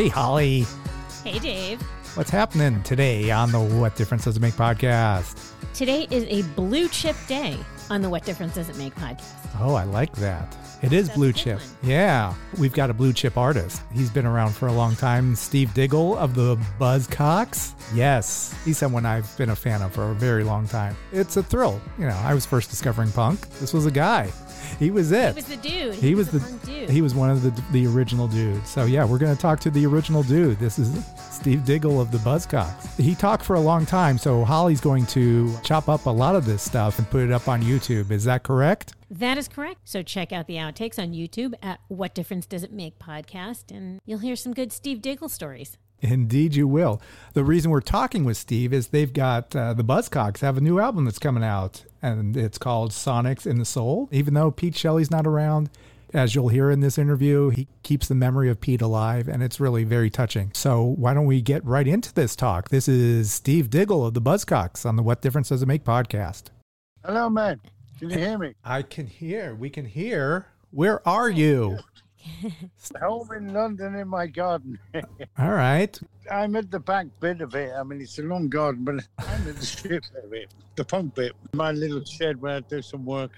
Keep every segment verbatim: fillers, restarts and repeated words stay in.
Hey, Holly. Hey, Dave. What's happening today on the What Difference Does It Make podcast? Today is a blue chip day on the What Difference Does It Make podcast. Oh, I like that. It is That's blue a good chip. one. Yeah. We've got a blue chip artist. He's been around for a long time. Steve Diggle of the Buzzcocks. Yes. He's someone I've been a fan of for a very long time. It's a thrill. You know, I was first discovering punk. This was a guy. He was it. He was the dude. He, He, was, was, the the punk dude. he was one of the the original dudes. So yeah, we're going to talk to the original dude. This is Steve Diggle of the Buzzcocks. He talked for a long time, so Holly's going to chop up a lot of this stuff and put it up on YouTube. Is that correct? That is correct. So check out the outtakes on YouTube at What Difference Does It Make podcast, and you'll hear some good Steve Diggle stories. Indeed, you will. The reason we're talking with Steve is they've got uh, the Buzzcocks have a new album that's coming out, and it's called Sonics in the Soul. Even though Pete Shelley's not around, as you'll hear in this interview, he keeps the memory of Pete alive, and it's really very touching. So why don't we get right into this talk? This is Steve Diggle of the Buzzcocks on the What Difference Does It Make podcast. Hello, man. Can you hear me? I can hear. We can hear. Where are you? Home in London in my garden. All right. I'm at the back bit of it. I mean, it's a long garden, but I'm at the shit bit of it, the punk bit. My little shed where I do some work.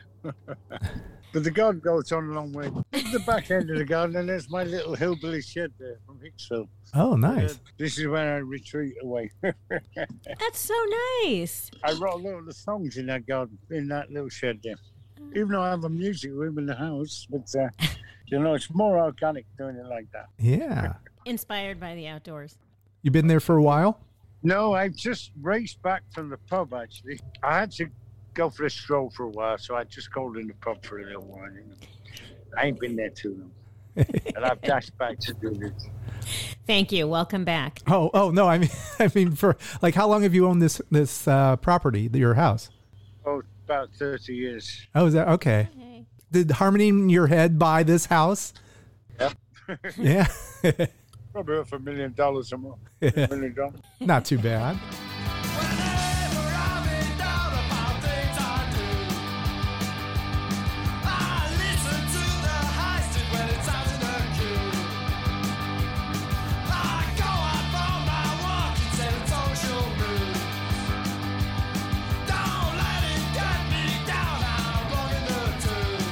But the garden goes on a long way. At the back end of the garden, and there's my little hillbilly shed there from Hicksville. Oh, nice. Uh, this is where I retreat away. That's so nice. I wrote a lot of the songs in that garden, in that little shed there. Even though I have a music room in the house, but, uh, you know, it's more organic doing it like that. Yeah. Inspired by the outdoors. You been there for a while? No, I just raced back from the pub, actually. I had to go for a stroll for a while, so I just called in the pub for a little while. You know. I ain't been there too long. And I've dashed back to do this. Thank you. Welcome back. Oh, oh no! I mean, I mean, for like, how long have you owned this this uh, property, your house? Oh, about thirty years. Oh, is that okay? Hey. Did Harmony in your head buy this house? Yep. Yeah, Probably worth a million dollars or more. A million dollars. not too bad. Whenever I'm in doubt about things I do, I listen to the high street when it's out in the queue. I go out for my walk instead of social moves. Don't let it get me down, I'm rocking the tune.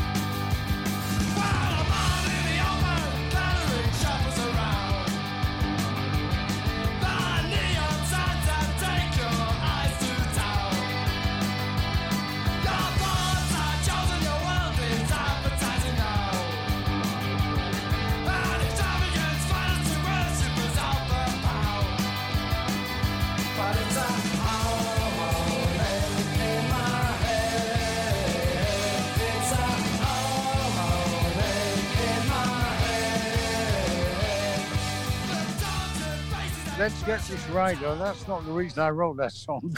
While I'm out in the open, gathering shoppers around. The neon signs that take your eyes to town. Your thoughts are chosen, your world is advertising now. And extravagance finds to worshippers of the pound. But it's a holiday in my head. It's a holiday in my head. The dancing faces and Let's get this right, though. That's not the reason I wrote that song.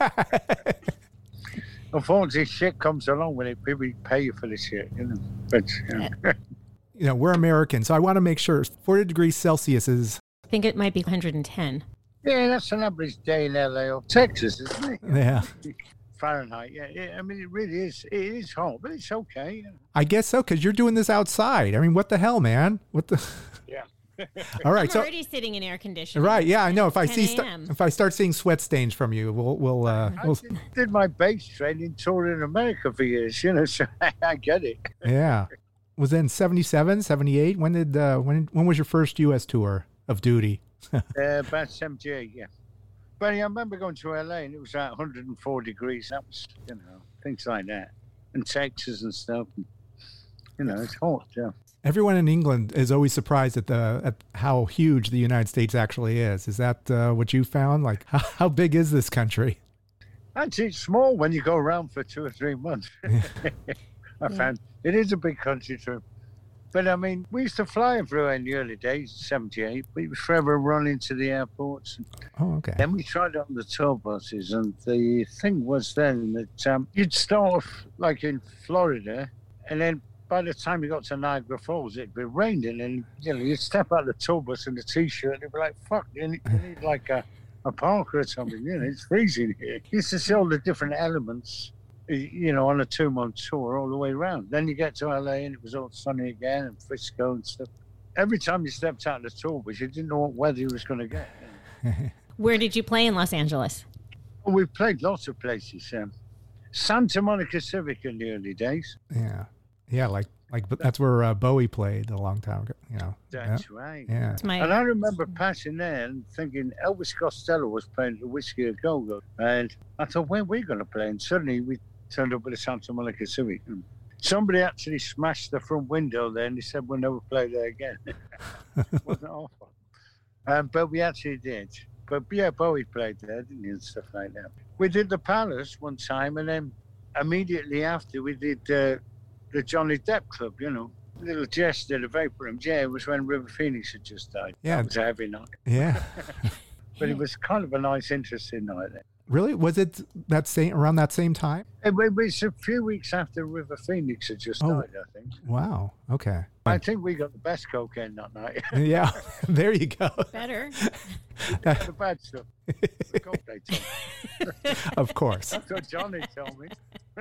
Unfortunately, shit comes along with it. People pay you for this shit, you know. But, you know. You know, we're Americans, so I want to make sure forty degrees Celsius is. I think it might be one hundred ten. Yeah, that's an average day in L A or Texas, isn't it? Yeah, Fahrenheit, yeah, yeah. I mean, it really is. It is hot, but it's okay. I guess so, because you're doing this outside. I mean, what the hell, man? What the? Yeah. All right, I'm so already sitting in air conditioning. right, yeah, I know. If I see ten st- a.m. if I start seeing sweat stains from you, we'll we'll uh, I we'll did, did my bass training tour in America for years, you know, so I get it. yeah. Was it in seventy-seven, seventy-eight? When did uh, when when was your first U S tour of duty? Uh, about seventy-eight, yeah. But yeah, I remember going to L A and it was at one hundred four degrees. That was, you know, things like that. And Texas and stuff. And, you know, it's hot, yeah. Everyone in England is always surprised at the at how huge the United States actually is. Is that uh, what you found? Like, how, how big is this country? Actually, it's small when you go around for two or three months. I found it is a big country too. But I mean, we used to fly everywhere in the early days, seventy-eight. We would forever run into the airports. Oh, okay. Then we tried it on the tour buses, and the thing was then that um, you'd start off like in Florida, and then by the time you got to Niagara Falls, it'd be raining, and you know you'd step out of the tour bus in a t-shirt, and it'd be like, "Fuck, you need, you need like a, a parka or something." You know, it's freezing here. You used to see all the different elements, you know, on a two-month tour all the way around. Then you get to L A, and it was all sunny again, and Frisco and stuff. every time you stepped out of the tour bus, you didn't know what weather you was going to get. You know. Where did you play in Los Angeles? Well, we played lots of places. Um, Santa Monica Civic in the early days. Yeah. Yeah, like like but that's where uh, Bowie played a long time ago, you know. That's yeah. right. Yeah. It's my And I remember passing there and thinking Elvis Costello was playing the Whiskey a Go-Go. And I thought, where are we going to play? And suddenly we turned up at the Santa Monica Civic. And somebody actually smashed the front window there and he said, we'll never play there again. It wasn't awful. Um, but we actually did. But yeah, Bowie played there, didn't he, and stuff like that. We did the Palace one time, and then immediately after we did uh, the Johnny Depp Club, you know. Little jest at the Vapor Room. Yeah, it was when River Phoenix had just died. Yeah. That was a heavy night. Yeah. But it was kind of a nice, interesting night there. Really? Was it that same around that same time? It was a few weeks after River Phoenix had just Oh. died, I think. Wow. Okay. I think we got the best cocaine that night. Yeah. There you go. better. The bad stuff. The coke they told me. Of course. That's what Johnny told me.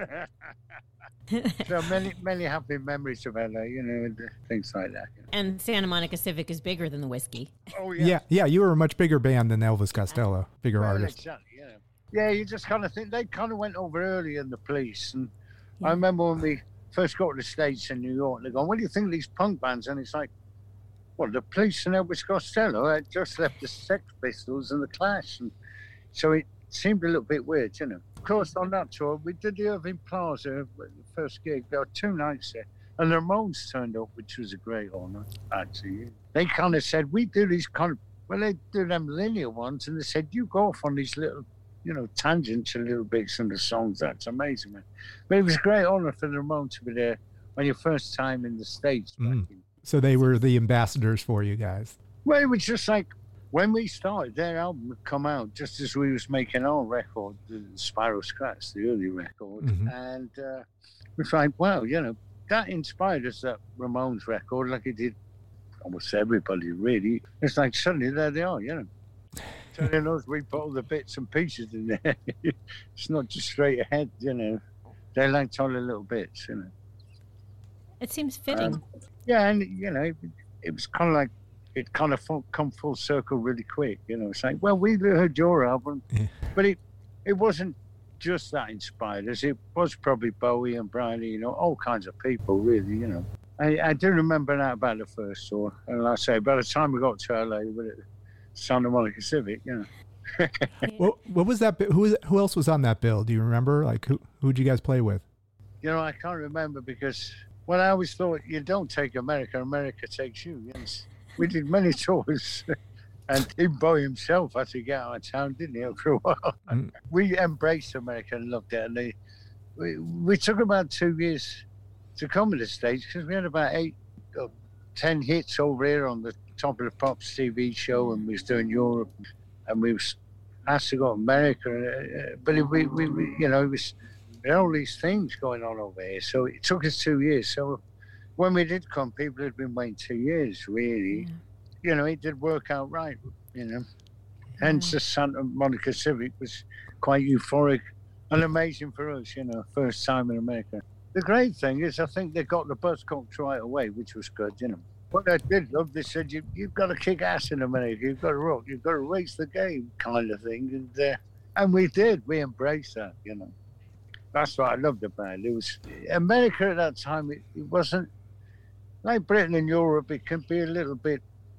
So many, many happy memories of L A, you know, and things like that. You know. And Santa Monica Civic is bigger than the Whiskey. Oh, Yeah. yeah, You were a much bigger band than Elvis Costello, bigger Well, artist. exactly, yeah. Yeah, you just kind of think they kind of went over early in the police. And I remember when we first got to the States in New York, they're going, what do you think of these punk bands? And it's like, well, the Police and Elvis Costello had just left the Sex Pistols and the Clash. And so it seemed a little bit weird, you know. Of course, on that tour, we did the Irving Plaza, the first gig. There were two nights there. And the Ramones turned up, which was a great honor, actually. They kind of said, we do these kind of, well, they do them linear ones. And they said, you go off on these little, you know, tangents and little bits in the songs. That's amazing, man. But it was a great honor for the Ramones to be there on your first time in the States. back Mm. in- So they were the ambassadors for you guys. Well, it was just like when we started, their album would come out just as we was making our record, the Spiral Scratch, the early record. Mhm. And uh, we was like, wow, you know, that inspired us, that Ramones record, like it did almost everybody, really. It's like suddenly there they are, you know. Telling us we put all the bits and pieces in there. It's not just straight ahead, you know. They liked all the little bits, you know. It seems fitting. Um, yeah, and you know, it, it was kind of like it kind of full, come full circle really quick. You know, it's like, well, we heard your album, Yeah. but it it wasn't just that inspired us. It was probably Bowie and Brian, you know, all kinds of people, really. You know, I, I do remember that about the first tour, and like I say, by the time we got to L A with it, Santa Monica Civic, you know. What, what was that? bi- Who was, who else was on that bill? Do you remember? Like who who'd you guys play with? You know, I can't remember because, well, I always thought you don't take America, America takes you. Yes. We did many tours. And even Bowie himself had to get out of town, didn't he, after a while? Mm. We embraced America and loved it. And they, we, we took about two years to come to the States because we had about eight, uh, ten hits over here on the Top of the Pops T V show, and we was doing Europe. And we was asked to go to America. Uh, but it, we, we, we, you know, it was... There are all these things going on over here. So it took us two years. So when we did come, people had been waiting two years, really. Yeah. You know, it did work out right, you know. Hence the Santa Monica Civic was quite euphoric and amazing for us, you know, first time in America. The great thing is I think they got the Buzzcocks right away, which was good, you know. What I did love, they said, you, you've got to kick ass in America. You've got to rock. You've got to race the game kind of thing. And, uh, and we did. We embraced that, you know. That's what I loved about it. It was America at that time. It, it wasn't like Britain and Europe. It can be a little bit,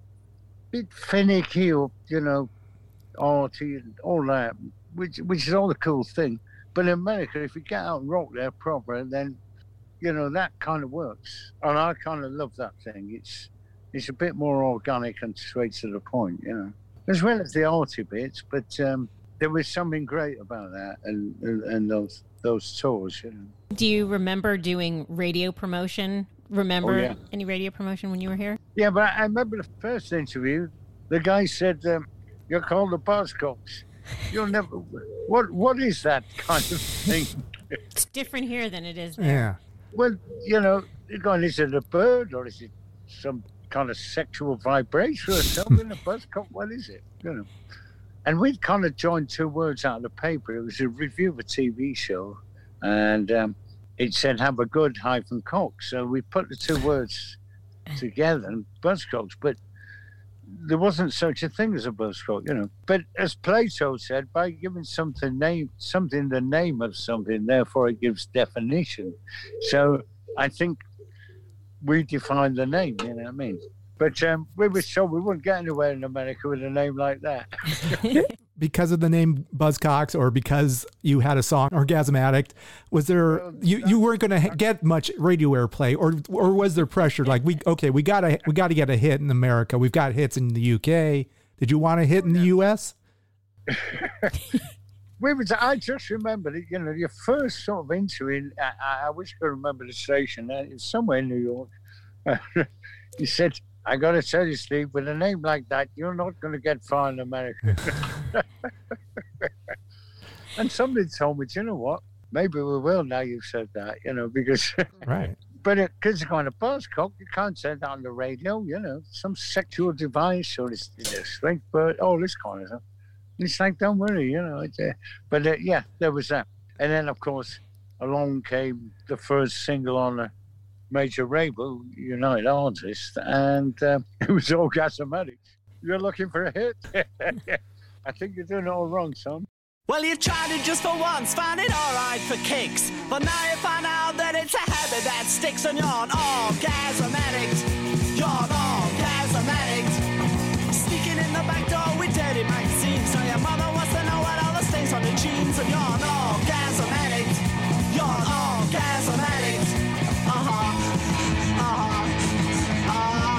bit finicky, or you know, arty and all that, which which is all the cool thing. But in America, if you get out and rock there proper, then you know that kind of works. And I kind of love that thing. It's it's a bit more organic and straight to the point, you know, as well as the arty bits. But um, there was something great about that, and and, and those. those tours, you know. Do you remember doing radio promotion? Remember Oh, yeah. any radio promotion when you were here? Yeah, but I remember the first interview, the guy said, um, you're called the Buzzcocks. You'll never, what, what is that kind of thing? It's different here than it is there. Yeah. Well, you know, you're going, is it a bird or is it some kind of sexual vibration or something? A Buzzcock, what is it? You know. And we'd kind of joined two words out of the paper. It was a review of a T V show, and um, it said, have a good hyphen cock. So we put the two words together, and Buzzcocks, but there wasn't such a thing as a Buzzcock, you know. But as Plato said, by giving something name, something the name of something, therefore it gives definition. So I think we define the name, you know what I mean? But um, we were told we wouldn't get anywhere in America with a name like that. Because of the name Buzzcocks, or because you had a song Orgasm Addict, was there Well, you, you weren't going to get much radio airplay, or or was there pressure like we okay we got to we got to get a hit in America, we've got hits in the U K, did you want a hit in the U S? We was, I just remember, that, you know, your first sort of interview, I, I wish I could remember the station, uh, it's somewhere in New York. You said, I got to tell you, Steve, with a name like that, you're not going to get far in America. And somebody told me, do you know what? Maybe we will now you've said that, you know, because... Right. But because it's kind of Buzzcock, you can't say that on the radio, you know, some sexual device or this, this thing, but all this kind of stuff. It's like, don't worry, you know. It's, uh, but uh, yeah, there was that. And then, of course, along came the first single on a major label, United Artists, and um, it was Orgasm Addict. You're looking for a hit? I think you're doing it all wrong, son. Well, you tried it just for once, found it alright for kicks. But now you find out that it's a habit that sticks, and you're an orgasm addict. You're an orgasm addict. Sneaking in the back door with dirty magazines. So your mother wants to know what all the stains on the jeans. And you're an orgasm addict. You're an orgasm addict. Uh-huh. Uh-huh. Uh-huh.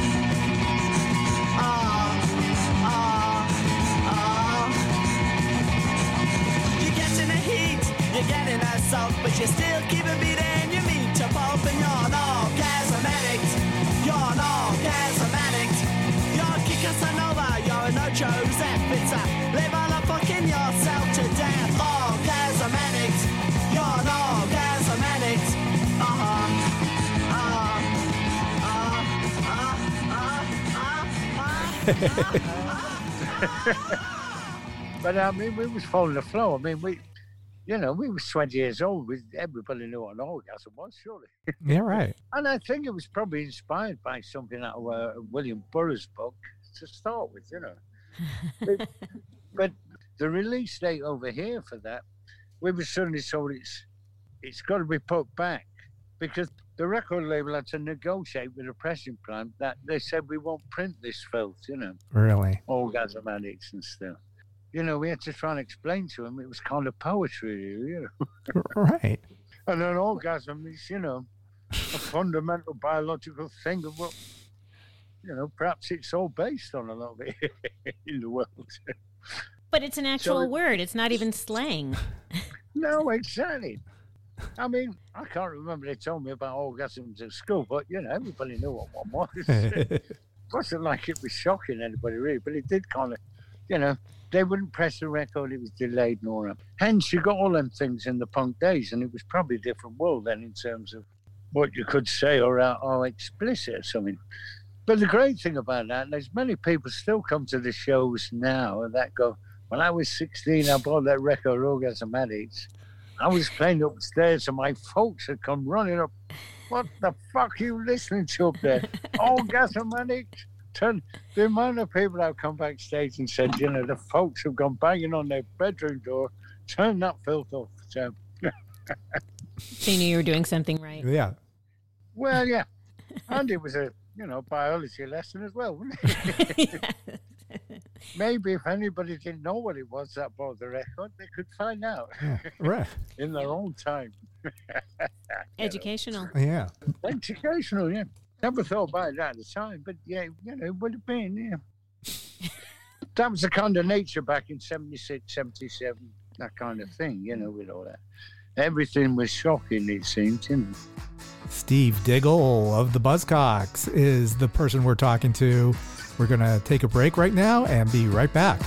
You're getting assault, but you still keep a beating. You meet to pulp, and you're an orgasm addict. You're an orgasm addict. You're a Casanova, you're a no Joseph. It's a live on a fucking yourself to death. Orgasm addict. You're an orgasm addict. Uh-huh. Uh-huh. Uh-huh. Uh-huh. But I mean, we was following the flow. I mean, we... You know, we were twenty years old. We, everybody knew what an orgasm was, surely. Yeah, right. And I think it was probably inspired by something out of uh, William Burroughs' book to start with, you know. but, but the release date over here for that, we were suddenly told it's, it's got to be put back, because the record label had to negotiate with a pressing plant that they said we won't print this filth, you know. Really? Orgasm Addicts and stuff. You know, we had to try and explain to him it was kind of poetry, you know. Right. And an orgasm is, you know, a fundamental biological thing of what, you know, perhaps it's all based on a lot of it in the world. But it's an actual So- word. It's not even slang. No, exactly. I mean, I can't remember they told me about orgasms at school, but, you know, everybody knew what one was. It wasn't like it was shocking anybody, really, but it did kind of, you know, they wouldn't press the record, it was delayed and all that. Hence, you got all them things in the punk days, and it was probably a different world then in terms of what you could say or how, how explicit or something. But the great thing about that, there's many people still come to the shows now and that go, when I was sixteen, I bought that record, Orgasm Addicts. I was playing upstairs and my folks had come running up. What the fuck are you listening to up there? Orgasm Addicts? Turn, the amount of people that have come backstage and said, you know, the folks have gone banging on their bedroom door, turn that filth off. So, So you knew you were doing something right. Yeah. well, yeah. And it was a, you know, biology lesson as well, wasn't it? Maybe if anybody didn't know what it was that bought the record, they could find out Yeah. Right. in their own time. Educational. Yeah. Educational, yeah. Never thought about that at the time, but yeah, you know, it would have been, yeah. That was the kind of nature back in seventy-six, seventy-seven, that kind of thing, you know, with all that. Everything was shocking, it seemed, you know. Steve Diggle of the Buzzcocks is the person we're talking to. We're going to take a break right now and be right back.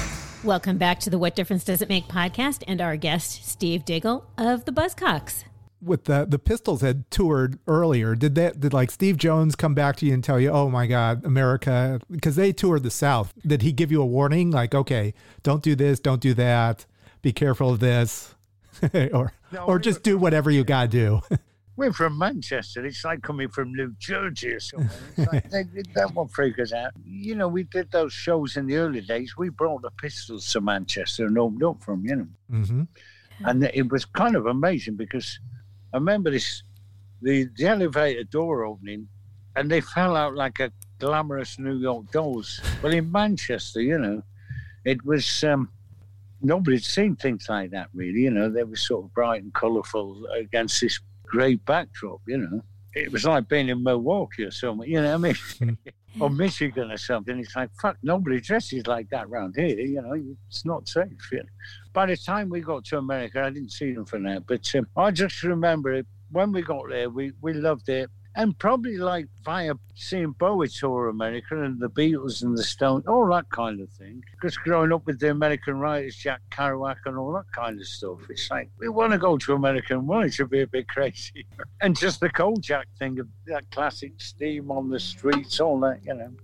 Welcome back to the What Difference Does It Make podcast and our guest, Steve Diggle of the Buzzcocks. with the the Pistols had toured earlier. Did that? Did like Steve Jones come back to you and tell you, "Oh my God, America," because they toured the South? Did he give you a warning, like, "Okay, don't do this, don't do that, be careful of this," or No, or we just were- do whatever you gotta do? We're from Manchester. It's like coming from New Jersey or something. It's like, they, that won't freak us out. You know, we did those shows in the early days. We brought the Pistols to Manchester and opened up for them, you know. Mm-hmm. And it was kind of amazing because I remember this, the, the elevator door opening, and they fell out like a glamorous New York Dolls. Well, in Manchester, you know, it was, um, nobody'd seen things like that, really. You know, they were sort of bright and colourful against this great backdrop, you know. It was like being in Milwaukee or something, you know what I mean? Or Michigan or something. It's like, fuck, nobody dresses like that around here, you know. It's not safe, you know. By the time we got to America, I didn't see them for that, but um, I just remember it. When we got there, we, we loved it. And probably like via seeing Bowie tour America and the Beatles and the Stones, all that kind of thing. Because growing up with the American writers, Jack Kerouac and all that kind of stuff, it's like, we want to go to America and want it to be a bit crazy. And just the Kojak thing of that classic Steam on the streets, all that, you know.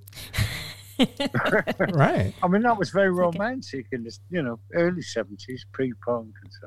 Right. I mean, that was very romantic in the, you know, early seventies, pre-punk and stuff.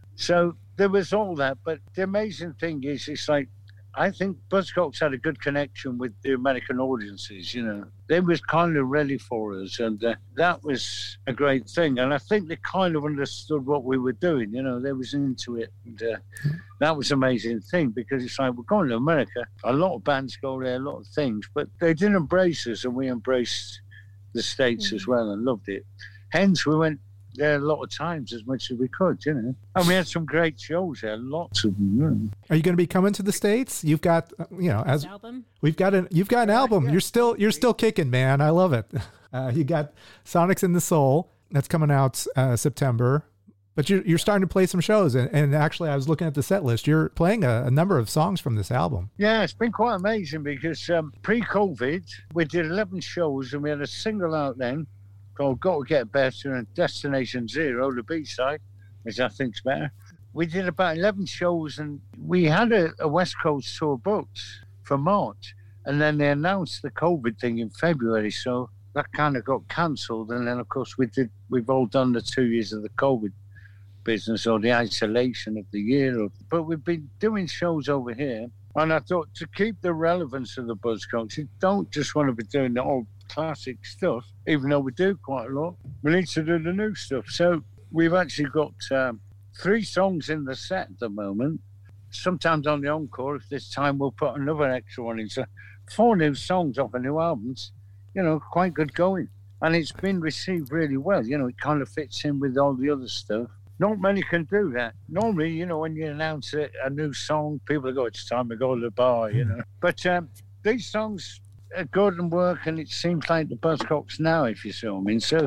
So there was all that. But the amazing thing is, it's like, I think Buzzcocks had a good connection with the American audiences, you know. They was kind of ready for us, and uh, that was a great thing. And I think they kind of understood what we were doing, you know. They was into it, and uh, that was an amazing thing, because it's like, we're going to America. A lot of bands go there, a lot of things, but they didn't embrace us, and we embraced the States mm-hmm. as well and loved it. Hence, we went there a lot of times, as much as we could, you know. And we had some great shows there, lots of them. You know. Are you going to be coming to the States? You've got, you know, as album? we've got an you've got an album. yeah. You're still you're still kicking, man. I love it. Uh, you got Sonics in the Soul that's coming out uh, September, but you're you're starting to play some shows. And, and actually, I was looking at the set list. You're playing a, a number of songs from this album. Yeah, it's been quite amazing because um, pre-COVID, we did eleven shows and we had a single out then called Got to Get Better and Destination Zero, the B-side, which I think's better. We did about eleven shows and we had a, a West Coast tour booked for March. And then they announced the COVID thing in February, so that kind of got cancelled. And then, of course, we did, we've all done the two years of the COVID business or the isolation of the year. But we've been doing shows over here. And I thought, to keep the relevance of the Buzzcocks, you don't just want to be doing the old classic stuff, even though we do quite a lot. We need to do the new stuff. So we've actually got um, three songs in the set at the moment. Sometimes on the encore, if there's time, we'll put another extra one in. So four new songs off of new albums, you know, quite good going. And it's been received really well. You know, it kind of fits in with all the other stuff. Not many can do that. Normally, you know, when you announce a, a new song, people go, it's time to go to the bar, you know. But um, these songs are good and work, and it seems like the Buzzcocks now, if you see what I mean. So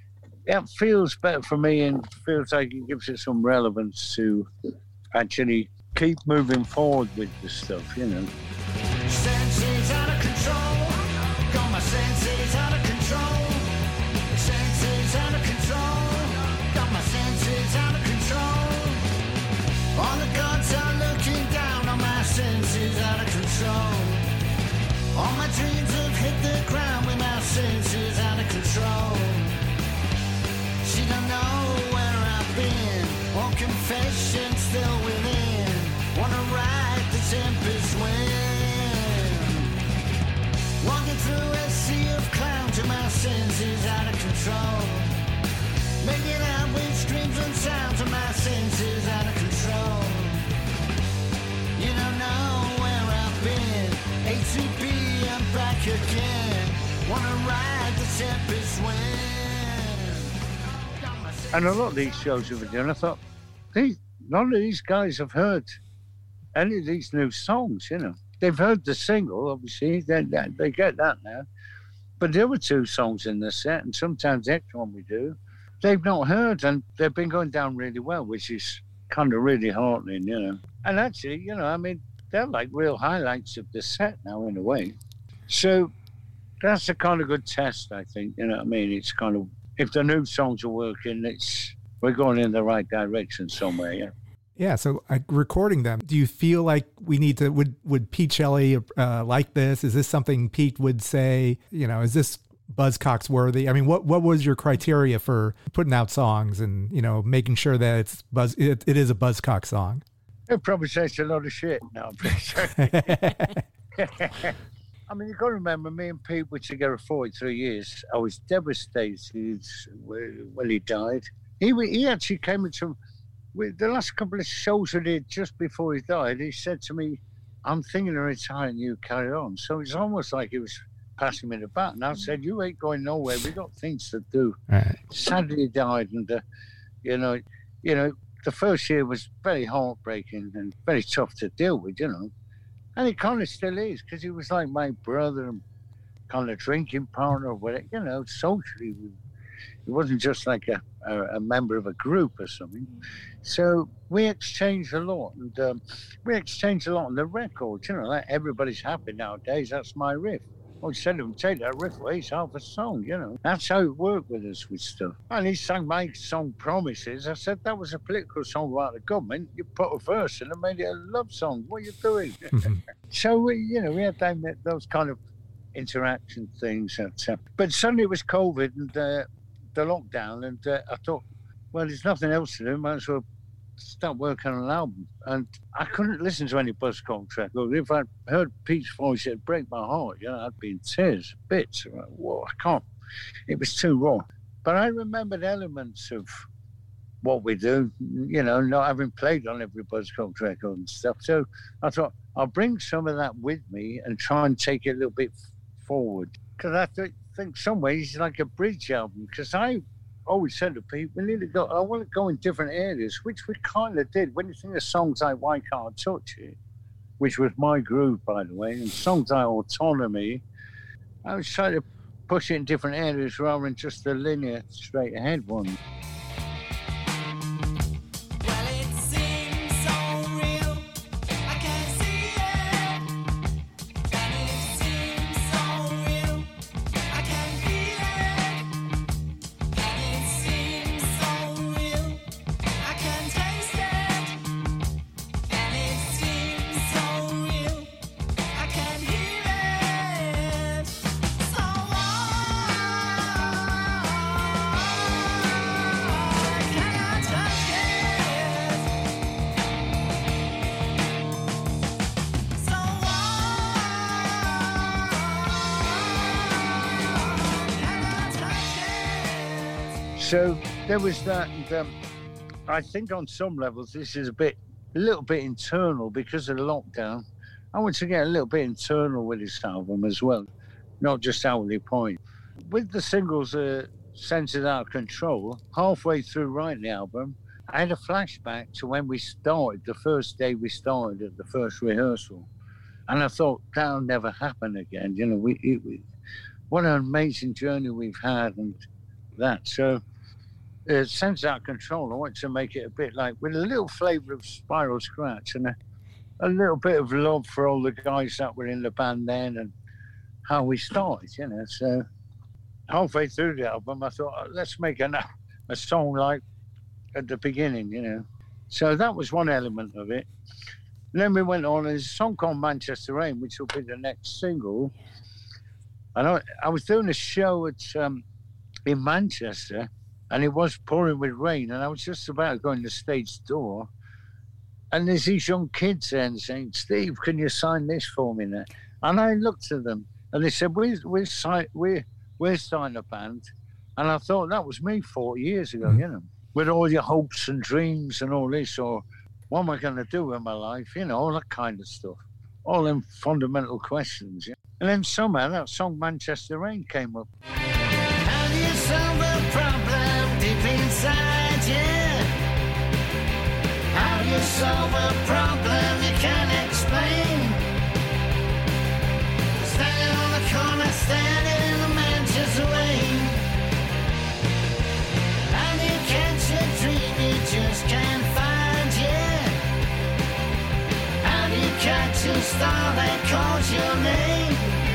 it feels better for me and feels like it gives it some relevance to actually keep moving forward with the stuff, you know. Senses out of control. Got my senses out of control. Senses out of control. Got my senses out of control. All the gods are looking down on my senses out of control. All my dreams have hit the ground with my senses out of control. She don't know where I've been. All confession still within. Wanna ride the tempest wind. Walking through a sea of clouds and my senses out of control. Making out with screams and sounds and my senses out of control. You don't know where I've been. A T B, I'm back again. Wanna ride the tempest wind. And a lot of these shows we've been doing, I thought, these, none of these guys have heard any of these new songs, you know. They've heard the single, obviously, they, they, they get that now. But there were two songs in the set, and sometimes the extra one we do, they've not heard, and they've been going down really well, which is kind of really heartening, you know. And actually, you know, I mean, they're like real highlights of the set now, in a way. So that's a kind of good test, I think, you know what I mean? It's kind of, if the new songs are working, it's we're going in the right direction somewhere, yeah. Yeah, so like, recording them, do you feel like we need to, would, would Pete Shelley uh, like this? Is this something Pete would say, you know, is this Buzzcocks worthy? I mean, what, what was your criteria for putting out songs and, you know, making sure that it's Buzz, it, it is a Buzzcocks song? It probably says a lot of shit. No, I'm pretty sure. I mean, you've got to remember, me and Pete were together forty-three years. I was devastated when he died. He he actually came into with the last couple of shows we did just before he died. He said to me, "I'm thinking of retiring, you carry on." So it's almost like he was passing me the baton. I said, "You ain't going nowhere. We got things to do." Right. Sadly, he died, and uh, you know, you know, the first year was very heartbreaking and very tough to deal with, you know. And it kind of still is, because he was like my brother and kind of drinking partner or whatever, you know, socially. He wasn't just like a, a, a member of a group or something. So we exchanged a lot. And um, we exchanged a lot on the records, you know, like Everybody's Happy Nowadays, that's my riff. I said to him, take that riff away, it's half a song, you know. That's how it worked with us with stuff. And he sang my song Promises. I said, that was a political song about the government. You put a verse in and made it a love song. What are you doing? So, we, you know, we had those kind of interaction things. That, uh, but suddenly it was COVID and uh, the lockdown. And uh, I thought, well, there's nothing else to do. Might as well start working on an album. And I couldn't listen to any Buzzcocks record. If I heard Pete's voice, it'd break my heart. You know, I'd be in tears, bits. Like, whoa, I can't. It was too raw. But I remembered elements of what we do, you know, not having played on every Buzzcocks record and stuff. So I thought, I'll bring some of that with me and try and take it a little bit forward. Because I th- think some ways it's like a bridge album. Because I always said to people, we need to go, I want to go in different areas, which we kind of did. When you think of songs like Why Can't I Touch It, which was my groove, by the way, and songs like Autonomy, I was trying to push it in different areas rather than just the linear, straight ahead one. So there was that, and um, I think on some levels this is a bit, a little bit internal because of the lockdown. I want to get a little bit internal with this album as well, not just outwardly point. With the singles, uh, Senses Out of Control, halfway through writing the album, I had a flashback to when we started, the first day we started at the first rehearsal. And I thought, that'll never happen again. You know, we, it, we what an amazing journey we've had and that. So, Uh, Sense Out of Control, I want to make it a bit like, with a little flavour of Spiral Scratch and a, a little bit of love for all the guys that were in the band then and how we started, you know. So halfway through the album, I thought, oh, let's make a, a song like at the beginning, you know. So that was one element of it. And then we went on, there's a song called Manchester Rain, which will be the next single. And I, I was doing a show at um, in Manchester, and it was pouring with rain, and I was just about to go in the stage door, and there's these young kids there and saying, Steve, can you sign this for me now? And I looked at them, and they said, we're, we're, si- we're, we're starting a band. And I thought, that was me forty years ago, you know, with all your hopes and dreams and all this, or what am I going to do with my life, you know, all that kind of stuff, all them fundamental questions. Yeah? And then somehow that song Manchester Rain came up. Have you solved the problem deep inside you? How you solve a problem you can't explain? Standing on the corner, standing in the Manchester rain. And you catch a dream, you just can't find you. How do you catch a star that calls your name?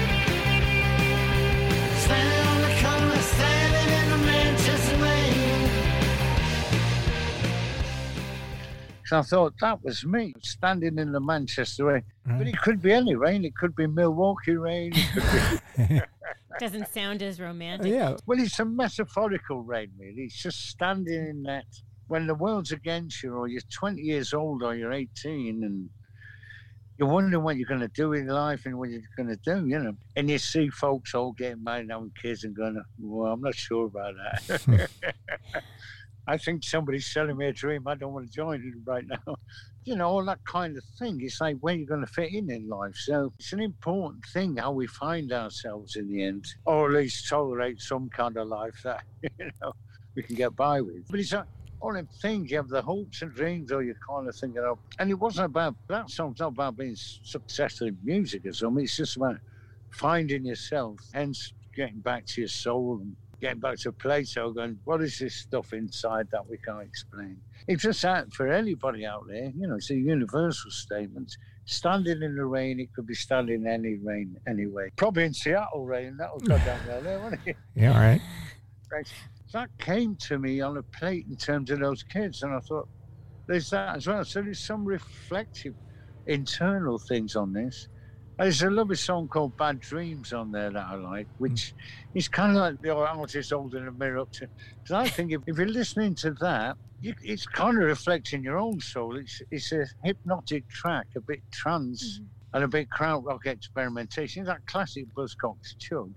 Standing on the corner, standing in the Manchester rain. So I thought that was me standing in the Manchester rain. Right. But it could be any rain. It could be Milwaukee rain. It could be... Doesn't sound as romantic. Yeah. Well, it's a metaphorical rain, really. It's just standing in that when the world's against you, or you're twenty years old, or you're eighteen, and you're wondering what you're going to do in life and what you're going to do, you know. And you see folks all getting married, having kids, and going, well, I'm not sure about that. I think somebody's selling me a dream. I don't want to join it right now. You know, all that kind of thing. It's like where you're going to fit in in life. So it's an important thing how we find ourselves in the end, or at least tolerate some kind of life that, you know, we can get by with. But it's like all them things. You have the hopes and dreams, or you're kind of thinking of. And it wasn't about, that song's not about being successful in music or something. It's just about finding yourself, hence getting back to your soul and getting back to Plato, going, what is this stuff inside that we can't explain? It's just out for anybody out there, you know, it's a universal statement. Standing in the rain, it could be standing in any rain anyway. Probably in Seattle rain, that'll go down there, won't it? Yeah, all right. Right. So that came to me on a plate in terms of those kids, and I thought, there's that as well. So there's some reflective, internal things on this. There's a lovely song called Bad Dreams on there that I like, which is kind of like the artist holding a mirror up to. Because I think if, if you're listening to that, you, it's kind of reflecting your own soul. It's it's a hypnotic track, a bit trance, mm-hmm. and a bit krautrock experimentation. It's that classic Buzzcocks chug.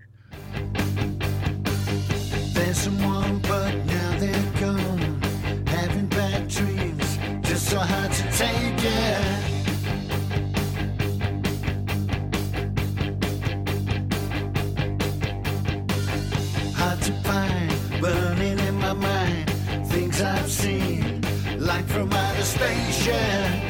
There's someone, but now they're gone. Having bad dreams, just so hard to take it. Hard to find, burning in my mind, things I've seen, like from outer space, yeah.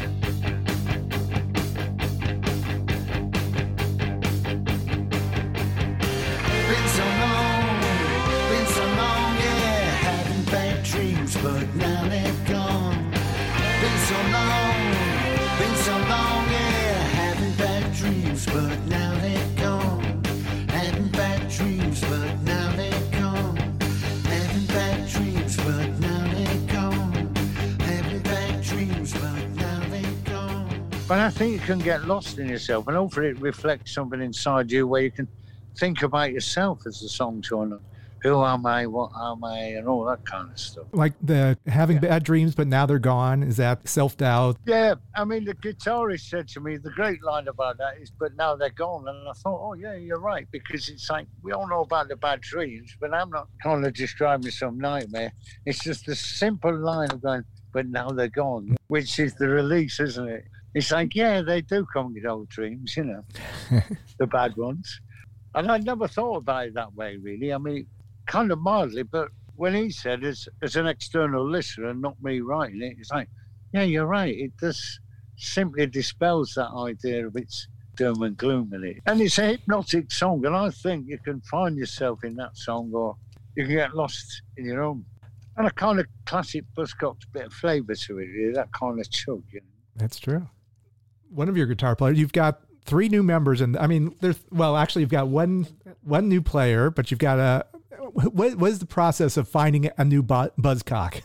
Been so long, been so long, yeah, having bad dreams, but now they're gone. Been so long, been so long, yeah, having bad dreams, but now they're gone. Having bad dreams, but now they're gone. Having bad dreams, but now they're gone. Having bad dreams, but now they're gone. But I think you can get lost in yourself, and hopefully it reflects something inside you where you can think about yourself as the song's going on. Who am I? What am I? And all that kind of stuff. Like the having Yeah. bad dreams, but now they're gone. Is that self-doubt? Yeah, I mean, the guitarist said to me, the great line about that is, but now they're gone. And I thought, oh, yeah, you're right. Because it's like, we all know about the bad dreams, but I'm not kind of describing some nightmare. It's just the simple line of going, but now they're gone, which is the release, isn't it? It's like, yeah, they do come with old dreams, you know, the bad ones. And I never thought about it that way, really. I mean, kind of mildly, but when he said, as, as an external listener, not me writing it, it's like, yeah, you're right. It just simply dispels that idea of its doom and gloom in it. And it's a hypnotic song, and I think you can find yourself in that song, or you can get lost in your own. And a kind of classic Buzzcocks bit of flavour to it, really, that kind of chug, you know. That's true. One of your guitar players, you've got three new members, and I mean, there's well, actually, you've got one one new player, but you've got a. What, what is the process of finding a new bu- Buzzcock?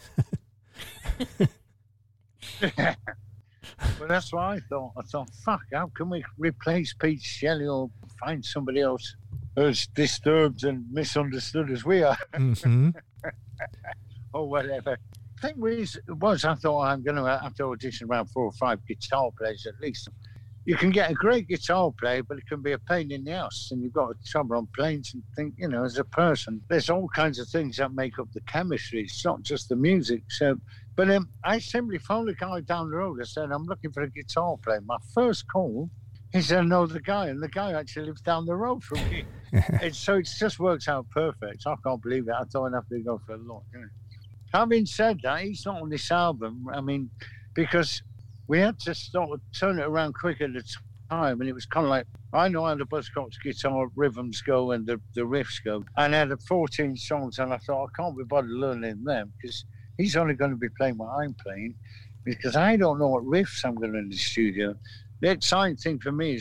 Well, that's what I thought. I thought, fuck, how can we replace Pete Shelley or find somebody else as disturbed and misunderstood as we are? Mm-hmm. Or whatever. The thing was, was, I thought I'm going to have to audition around four or five guitar players at least. You can get a great guitar player, but it can be a pain in the ass, and you've got to travel on planes and think, you know, as a person, there's all kinds of things that make up the chemistry. It's not just the music. So, but um, I simply phoned a guy down the road. I said, I'm looking for a guitar player. My first call, he said, no, the guy, and the guy actually lives down the road from me. And so it just works out perfect. I can't believe it. I don't have to go for a lot. You know. Having said that, he's not on this album. I mean, because we had to sort of turn it around quick at the time, and it was kind of like, I know how the Buzzcocks guitar rhythms go and the, the riffs go. And I had fourteen songs, and I thought, I can't be bothered learning them, because he's only going to be playing what I'm playing, because I don't know what riffs I'm going to in the studio. The exciting thing for me is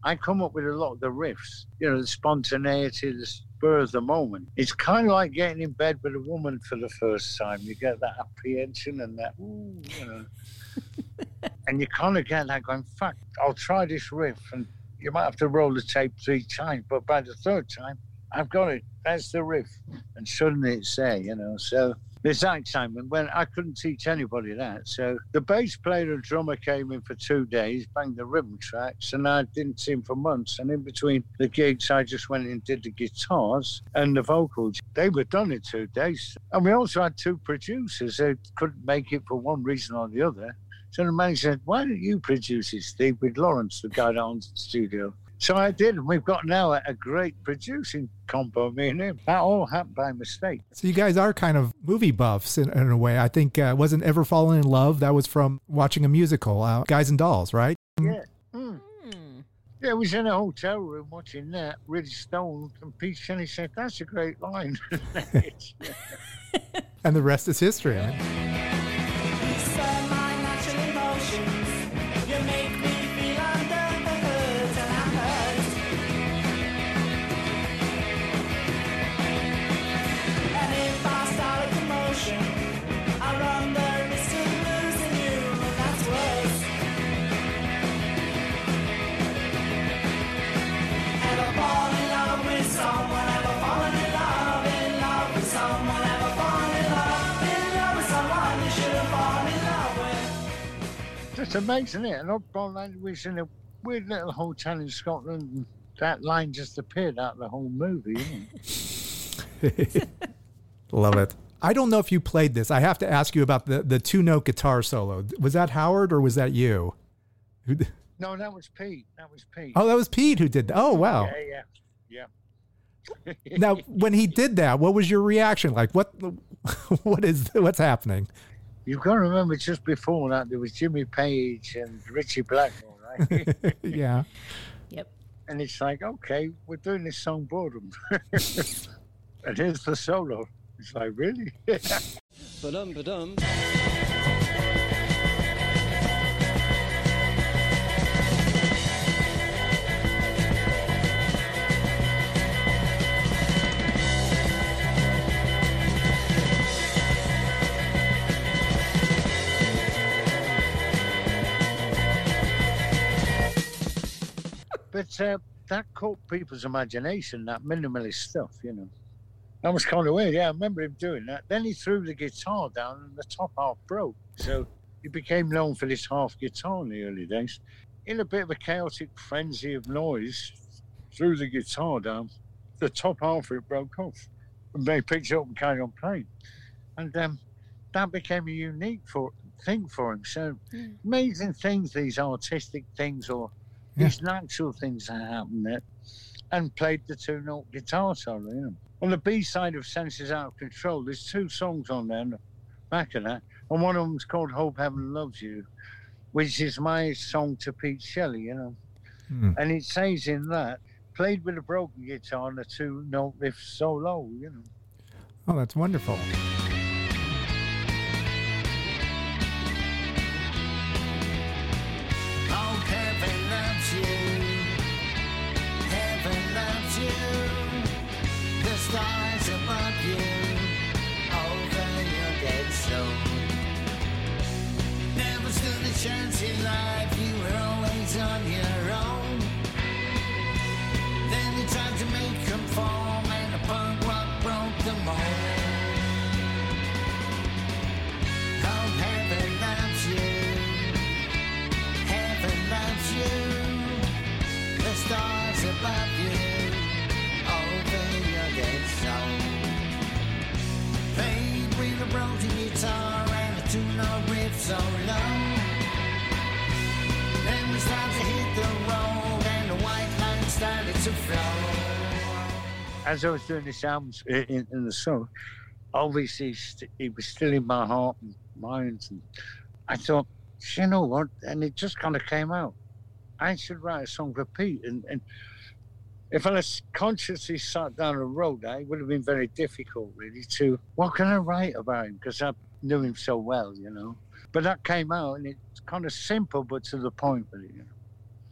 I come up with a lot of the riffs, you know, the spontaneity, the spur of the moment. It's kind of like getting in bed with a woman for the first time. You get that apprehension and that, ooh, you know. And you kind of get that going, fuck, I'll try this riff. And you might have to roll the tape three times, but by the third time, I've got it. That's the riff. And suddenly it's there, you know. So there's that excitement when I couldn't teach anybody that. So the bass player and drummer came in for two days, banged the rhythm tracks, and I didn't see him for months. And in between the gigs, I just went and did the guitars and the vocals. They were done in two days. And we also had two producers who couldn't make it for one reason or the other. So the manager said, why don't you produce it, Steve, with Lawrence, the guy down in the studio? So I did, and we've got now a, a great producing combo, me and him. That all happened by mistake. So you guys are kind of movie buffs in, in a way. I think uh, wasn't Ever Fallen in Love? That was from watching a musical, uh, Guys and Dolls, right? Yeah. Mm. Mm. Yeah, I was in a hotel room watching that, really stoned, and Pete Shelley said, that's a great line. And the rest is history. Right? You make me feel under the hood and I'm hurt. And if I start a commotion, I run the risk of losing you, and that's worse. Ever fall in love with someone, ever fallen in love, in love with someone, ever fallen in love, in love with someone you should have fallen in love with. That's amazing, isn't it? And Oddball Land was in a weird little hotel in Scotland, and that line just appeared out of the whole movie, isn't it? Love it. I don't know if you played this. I have to ask you about the, the two-note guitar solo. Was that Howard or was that you? No, that was Pete. That was Pete. Oh, that was Pete who did that. Oh, wow. Yeah, yeah, yeah. Now, when he did that, what was your reaction? Like, what? What is what's happening? You've got to remember, just before that, there was Jimmy Page and Richie Blackmore, right? Yeah. Yep. And it's like, okay, we're doing this song Boredom. And here's the solo. It's like, really? Ba-dum, ba-dum. But uh, that caught people's imagination, that minimalist stuff, you know. That was kind of weird. Yeah, I remember him doing that. Then he threw the guitar down and the top half broke. So he became known for this half guitar in the early days. In a bit of a chaotic frenzy of noise, threw the guitar down, the top half of it broke off. And they picked it up and carried on playing. And um, that became a unique for, thing for him. So mm. amazing things, these artistic things or yeah. these natural things that happen there. And played the two-note guitar solo, you know. On the B-side of Senses Out of Control, there's two songs on there, on the back of that, and one of them's called Hope Heaven Loves You, which is my song to Pete Shelley, you know. Mm. And it says in that, played with a broken guitar and a two-note riff solo, you know. Oh, that's wonderful. Hope heaven loves you. Heaven loves you. The stars above you, over your dead soul. Never stood a chance in life, you were always on your own. Then you tried to make conform, and the punk rock broke the mold. Oh, heaven loves you, heaven loves you. The stars above you. Played with a broken guitar and a two-note riff so low. Then we started to hit the road and the white line started to flow. As I was doing this album in, in the song, obviously it was still in my heart and mind. And I thought, you know what? And it just kind of came out. I should write a song for Pete. And, and if I had consciously sat down and wrote that, it would have been very difficult, really, to, what can I write about him? Because I knew him so well, you know. But that came out, and it's kind of simple, but to the point with it, you know.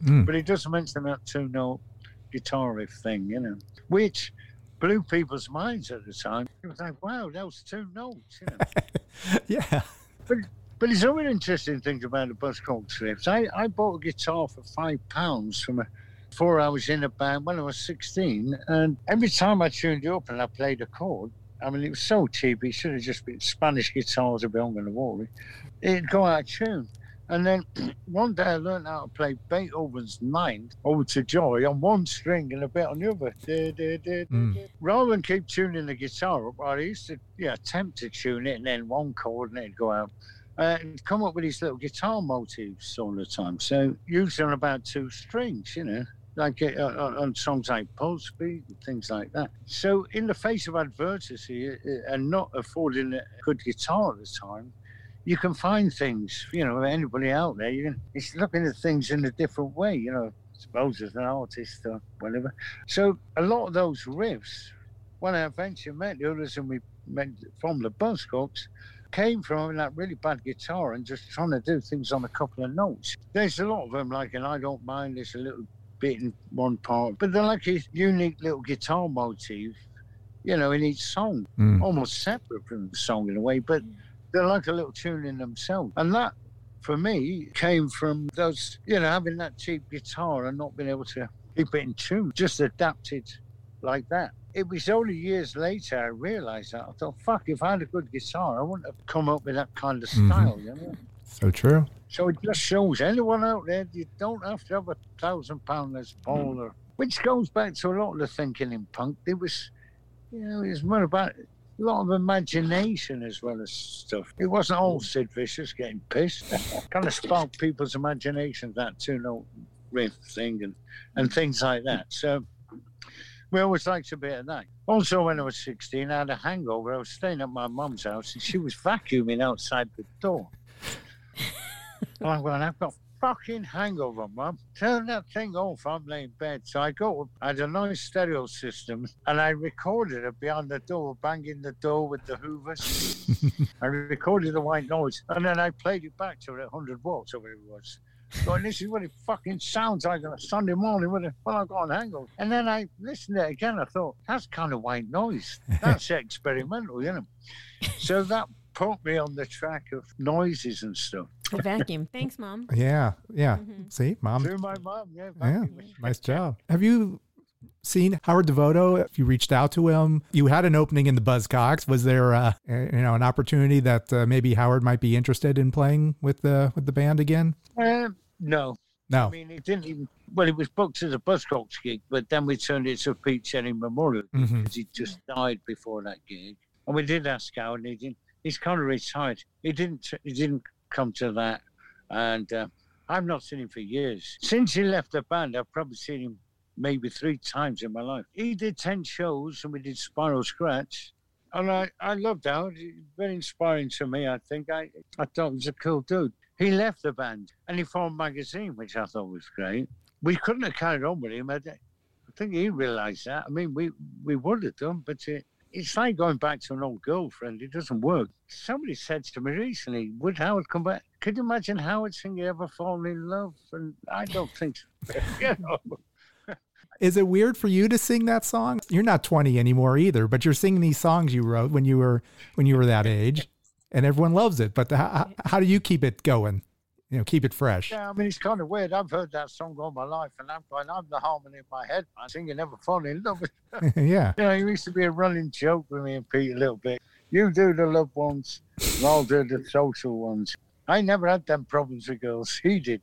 Mm. But he does mention that two-note guitar riff thing, you know, which blew people's minds at the time. It was like, wow, that was two notes, you know. Yeah. But but there's other interesting things about the Buzzcocks riffs. I, I bought a guitar for five pounds from a before I was in a band when I was sixteen, and every time I tuned it up and I played a chord, I mean, it was so cheap, it should have just been Spanish guitars to be hung on the wall. It'd go out of tune. And then one day I learned how to play Beethoven's Ninth, Ode to Joy, on one string and a bit on the other. Da, da, da, Mm. da. Rather than keep tuning the guitar up, I used to yeah, attempt to tune it and then one chord and it'd go out. Uh, and come up with these little guitar motifs all the time. So usually on about two strings, you know, like uh, on on songs like Pulse Beat and things like that. So in the face of adversity uh, and not affording a good guitar at the time, you can find things, you know, anybody out there, you can, it's looking at things in a different way, you know, I suppose as an artist or whatever. So a lot of those riffs, when I eventually met the others and we met from the Buzzcocks, came from having that really bad guitar and just trying to do things on a couple of notes. There's a lot of them, like, and I don't mind, there's a little bit in one part, but they're like a unique little guitar motif, you know, in each song, Mm. almost separate from the song in a way, but they're like a little tune in themselves. And that, for me, came from those, you know, having that cheap guitar and not being able to keep it in tune, just adapted like that. It was only years later I realised that. I thought, fuck, if I had a good guitar, I wouldn't have come up with that kind of style, you know? So true. So it just shows anyone out there, you don't have to have a thousand pound Les Paul, or, which goes back to a lot of the thinking in punk. It was, you know, it was more about a lot of imagination as well as stuff. It wasn't all Sid Vicious getting pissed. Kind of sparked people's imaginations, that two-note riff thing and, and things like that. So we always liked a bit of that. Also, when I was sixteen, I had a hangover. I was staying at my mum's house and she was vacuuming outside the door. I'm going, I've got fucking hangover, Mum. Turn that thing off. I'm laying in bed. So I go up. I had a nice stereo system and I recorded it behind the door, banging the door with the hoovers. I recorded the white noise and then I played it back to her at one hundred watts or whatever it was. Going, this is what it fucking sounds like on a Sunday morning when, when I've got a hangover. And then I listened to it again. I thought, that's kind of white noise. That's experimental, you know. So that put me on the track of noises and stuff. A vacuum. Thanks, Mom. Yeah. Yeah. Mhm. See, Mom. Through my mum, yeah. Yeah. vacuuming. Nice job. Have you seen Howard Devoto? If you reached out to him, you had an opening in the Buzzcocks. Was there, uh, you know, an opportunity that uh, maybe Howard might be interested in playing with the with the band again? Um, no. No. I mean, it didn't even, well, it was booked as a Buzzcocks gig, but then we turned it to a Pete Shelley Memorial because Mhm. he just died before that gig. And we did ask Howard, and he didn't, he's kind of retired. He didn't, he didn't come to that. And uh, I've not seen him for years. Since he left the band, I've probably seen him maybe three times in my life. He did ten shows and we did Spiral Scratch. And I, I loved Howard. He was very inspiring to me, I think. I, I thought he was a cool dude. He left the band and he formed Magazine, which I thought was great. We couldn't have carried on with him. I, I think he realised that. I mean, we, we would have done, but it, it's like going back to an old girlfriend. It doesn't work. Somebody said to me recently, would Howard come back? Could you imagine Howard singing Ever Fall in Love? And I don't think so. You know? Is it weird for you to sing that song? You're not twenty anymore either, but you're singing these songs you wrote when you were when you were that age, and everyone loves it. But how, how do you keep it going? You know, keep it fresh. Yeah, I mean, it's kind of weird. I've heard that song all my life, and I'm going, I'm the harmony in my head, man, singing Never Fall in Love. Yeah. You know, it used to be a running joke with me and Pete a little bit. You do the love ones, and I'll do the social ones. I never had them problems with girls. He did.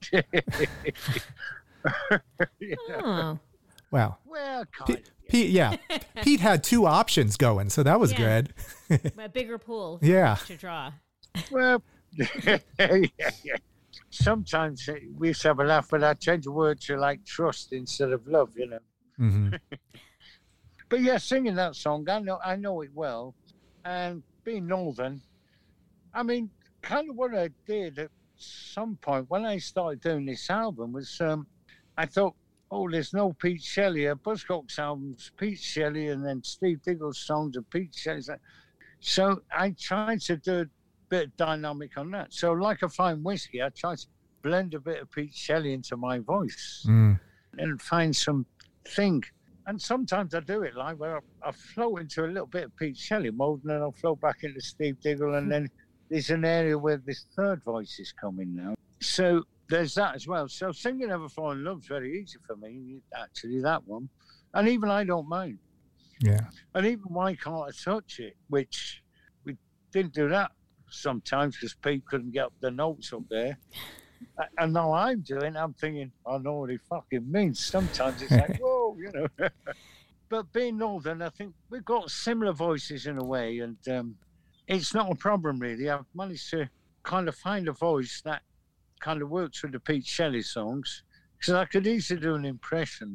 Yeah. Oh. Wow. Well, kind Pete, of. Pete, yeah. Pete had two options going, so that was Yeah. good. A bigger pool Yeah. to draw. Well, yeah, yeah. Sometimes uh, we used to have a laugh, but I change the word to like trust instead of love, you know. hmm But yeah, singing that song, I know, I know it well. And being Northern, I mean, kind of what I did at some point when I started doing this album was um, I thought, oh, there's no Pete Shelley. A Buzzcocks album's Pete Shelley and then Steve Diggle's songs and Pete Shelley's. So I tried to do a bit of dynamic on that. So like a fine whiskey, I tried to blend a bit of Pete Shelley into my voice Mm. and find some thing. And sometimes I do it like where I, I float into a little bit of Pete Shelley mode, and then I'll float back into Steve Diggle, and then there's an area where this third voice is coming now. So there's that as well. So singing Never Fall in Love's very easy for me, actually, that one. And even I don't mind. Yeah. And even Why Can't I Touch It, which we didn't do that sometimes because Pete couldn't get up the notes up there. And now I'm doing, I'm thinking, I know what he fucking means. Sometimes it's like, whoa, you know. But being Northern, I think we've got similar voices in a way, and um, it's not a problem really. I've managed to kind of find a voice that kind of works with the Pete Shelley songs, because I could easily do an impression,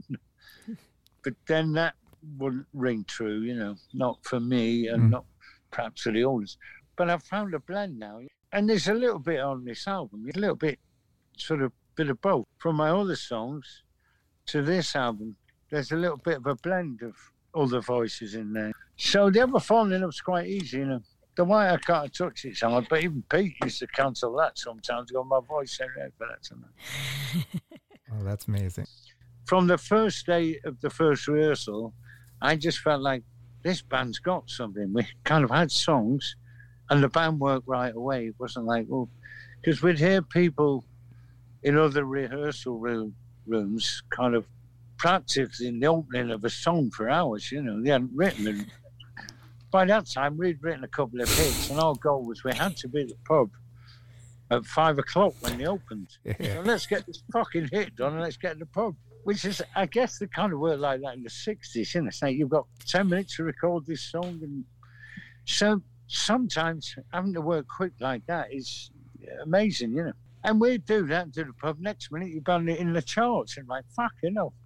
but then that wouldn't ring true, you know, not for me and mm. not perhaps for the others. But I've found a blend now, and there's a little bit on this album, a little bit, sort of bit of both. From my other songs to this album, there's a little bit of a blend of other voices in there. So the Ever Falling Up's quite easy, you know. The Why I Can't Touch It's hard, but even Pete used to cancel that sometimes, go, my voice ain't there for that tonight. Oh, that's amazing. From the first day of the first rehearsal, I just felt like this band's got something. We kind of had songs, and the band worked right away. It wasn't like, oh, because we'd hear people in other rehearsal room, rooms kind of practicing the opening of a song for hours, you know. They hadn't written it. By that time, we'd written a couple of hits, and our goal was we had to be at the pub at five o'clock when they opened. Yeah. So let's get this fucking hit done and let's get to the pub. Which is, I guess, they kind of worked like that in the sixties, you know. It's like you've got ten minutes to record this song. And so sometimes having to work quick like that is amazing, you know. And we do that to the pub. Next minute, you're on it in the charts. And like, fucking hell.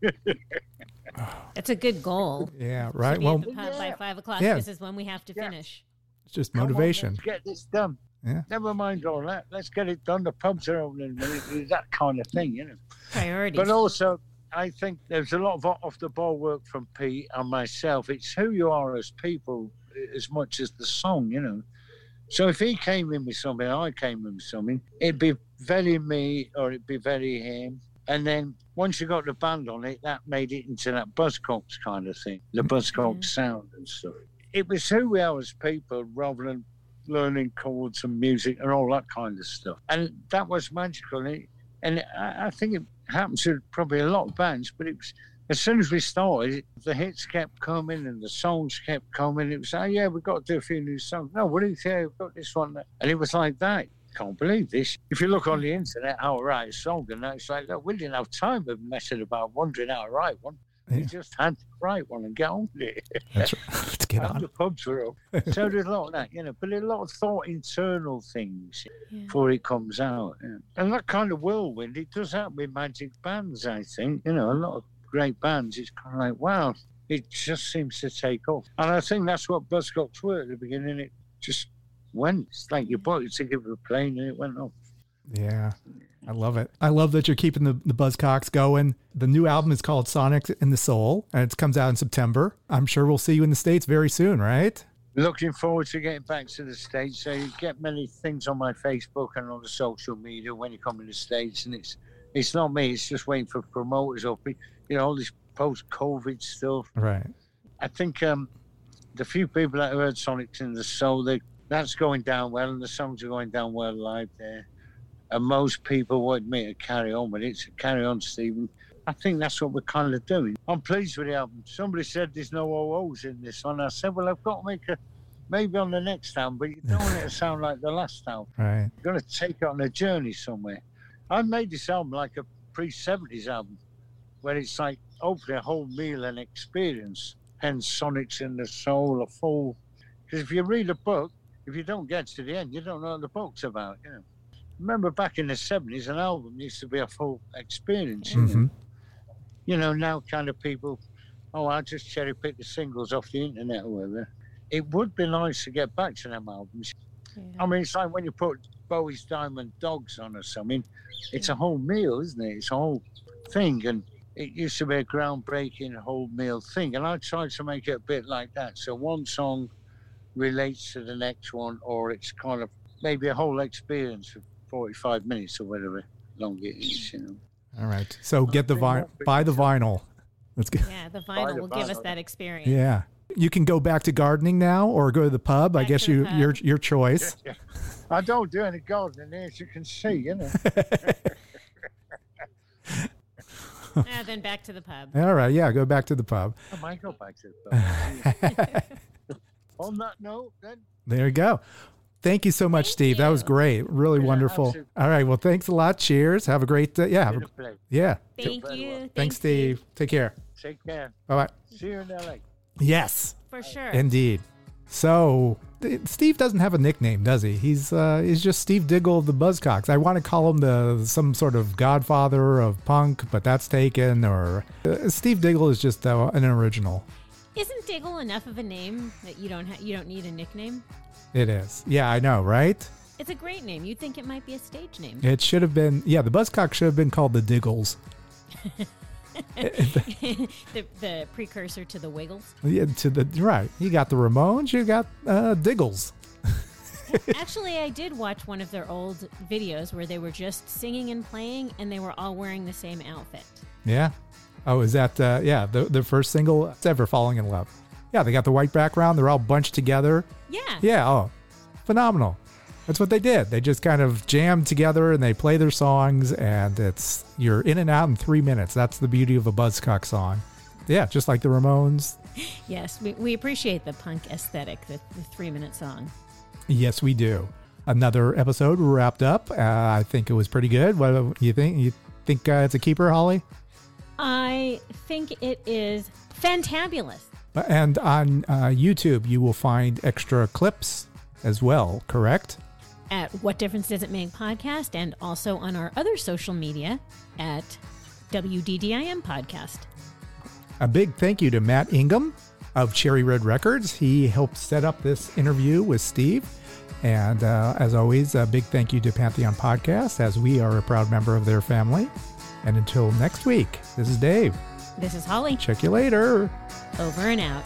That's a good goal. Yeah, right. To be well, at the pub yeah. by five o'clock. Yeah. This is when we have to Yeah. finish. it's just Come on, motivation. let's get this done. Yeah. Never mind all that. Let's get it done. The pubs are opening. That kind of thing, you know. Priorities. But also, I think there's a lot of off-the-ball work from Pete and myself. It's who you are as people as much as the song, you know. So if he came in with something, I came in with something, it'd be very me or it'd be very him. And then once you got the band on it, that made it into that Buzzcocks kind of thing, the Buzzcocks mm-hmm. sound and stuff. It was who we are as people rather than learning chords and music and all that kind of stuff. And that was magical. And I, I think it happened to probably a lot of bands, but it was, as soon as we started, the hits kept coming and the songs kept coming. It was, oh yeah, we've got to do a few new songs. No, what do you think? We've got this one. And it was like that. Can't believe this. If you look on the internet, how to write a song, and that, it's like, look, we didn't have time of messing about wondering how to write one. Yeah. We just had to write one and get on with it. That's right. Let's get And on. the pubs were up. So there's a lot of that, you know, but there's a lot of thought internal things Yeah. before it comes out. Yeah. And that kind of whirlwind, it does happen with magic bands, I think. You know, a lot of great bands, it's kind of like, wow, it just seems to take off. And I think that's what Buzzcocks were at the beginning. It just went. It's like you bought your ticket for a plane and it went off. Yeah, I love it. I love that you're keeping the, the Buzzcocks going. The new album is called Sonics in the Soul, and it comes out in September. I'm sure we'll see you in the States very soon, right? Looking forward to getting back to the States. So you get many things on my Facebook and on the social media when you come in the States, and it's it's not me. It's just waiting for promoters up. You know, all this post-COVID stuff. Right. I think um, the few people that heard Sonics in the Soul, they, that's going down well, and the songs are going down well live there. And most people want me to carry on with it. So carry on, Stephen. I think that's what we're kind of doing. I'm pleased with the album. Somebody said there's no O Os in this one. I said, well, I've got to make a, maybe on the next album, but you don't want it to sound like the last album. Right. You're going to take it on a journey somewhere. I made this album like a pre-seventies album, where it's like hopefully a whole meal and experience. Hence Sonics in the Soul, a full... Because if you read a book, if you don't get to the end, you don't know what the book's about, you know. Remember back in the seventies, an album used to be a full experience. Mm-hmm. You know? You know, now kind of people, oh, I just cherry pick the singles off the internet or whatever. It would be nice to get back to them albums. Yeah. I mean, it's like when you put Bowie's Diamond Dogs on or something, it's a whole meal, isn't it? It's a whole thing. And it used to be a groundbreaking whole meal thing. And I tried to make it a bit like that. So one song relates to the next one, or it's kind of maybe a whole experience for forty-five minutes or whatever. long it is, you know. All right. So get the vinyl. Buy the vinyl. Let's get. Yeah, the Buy vinyl the will give us vinyl. that experience. Yeah. You can go back to gardening now, or go to the pub. I Back guess to the you pub. your your choice. Yeah. I don't do any gardening, as you can see, you know. Ah, then back to the pub. All right. Yeah. Go back to the pub. I might go back to the pub. On that note, then. There you go. Thank you so much, Thank Steve. That was you. great. Really Yeah, wonderful. absolutely. All right. Well, thanks a lot. Cheers. Have a great. Uh, yeah. Have Been a, a pleasure. yeah. Thank very you. well. Thanks, Thanks, Steve. Take care. Take care. Bye bye. See you in L A. Yes. For sure. Indeed. So th- Steve doesn't have a nickname, does he? He's uh, he's just Steve Diggle of the Buzzcocks. I want to call him the some sort of godfather of punk, but that's taken. Or uh, Steve Diggle is just uh, an original. Isn't Diggle enough of a name that you don't ha- you don't need a nickname? It is. Yeah, I know, right? It's a great name. You'd think it might be a stage name. It should have been. Yeah, the Buzzcocks should have been called the Diggles. the, the precursor to the Wiggles. Yeah, to the right. You got the Ramones. You got uh, Diggles. Actually, I did watch one of their old videos where they were just singing and playing, and they were all wearing the same outfit. Yeah. Oh, is that, uh, yeah, the, the first single ever, Falling in Love. Yeah, they got the white background. They're all bunched together. Yeah. Yeah, oh, phenomenal. That's what they did. They just kind of jammed together and they play their songs, and it's, you're in and out in three minutes. That's the beauty of a Buzzcock song. Yeah, just like the Ramones. Yes, we, we appreciate the punk aesthetic, the, the three-minute song. Yes, we do. Another episode wrapped up. Uh, I think it was pretty good. What do you think? You think uh, it's a keeper, Holly? I think it is fantabulous. And on uh, YouTube, you will find extra clips as well, correct? At What Difference Does It Make podcast, and also on our other social media at W D D I M podcast. A big thank you to Matt Ingham of Cherry Red Records. He helped set up this interview with Steve. And uh, as always, a big thank you to Pantheon Podcast, as we are a proud member of their family. And until next week, this is Dave. This is Holly. Check you later. Over and out.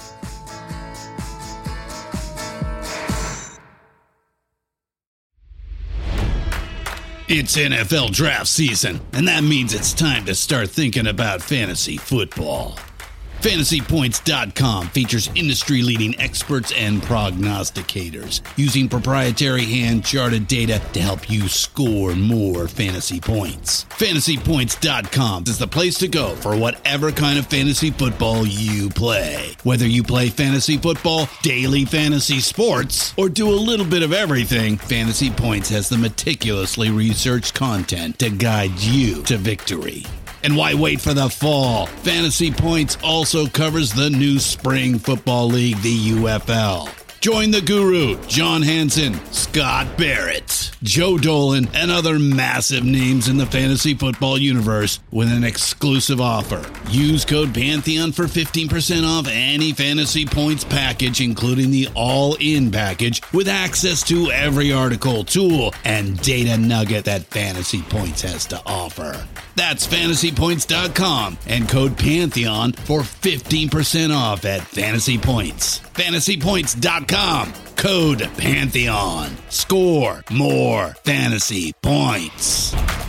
It's N F L draft season, and that means it's time to start thinking about fantasy football. Fantasy Points dot com features industry-leading experts and prognosticators using proprietary hand-charted data to help you score more fantasy points. Fantasy Points dot com is the place to go for whatever kind of fantasy football you play. Whether you play fantasy football, daily fantasy sports, or do a little bit of everything, Fantasy Points has the meticulously researched content to guide you to victory. And why wait for the fall? Fantasy Points also covers the new spring football league, the U F L. Join the guru, John Hansen, Scott Barrett, Joe Dolan, and other massive names in the fantasy football universe with an exclusive offer. Use code Pantheon for fifteen percent off any Fantasy Points package, including the all-in package, with access to every article, tool, and data nugget that Fantasy Points has to offer. That's Fantasy Points dot com and code Pantheon for fifteen percent off at Fantasy Points. Fantasy Points dot com, code Pantheon. Score more fantasy points.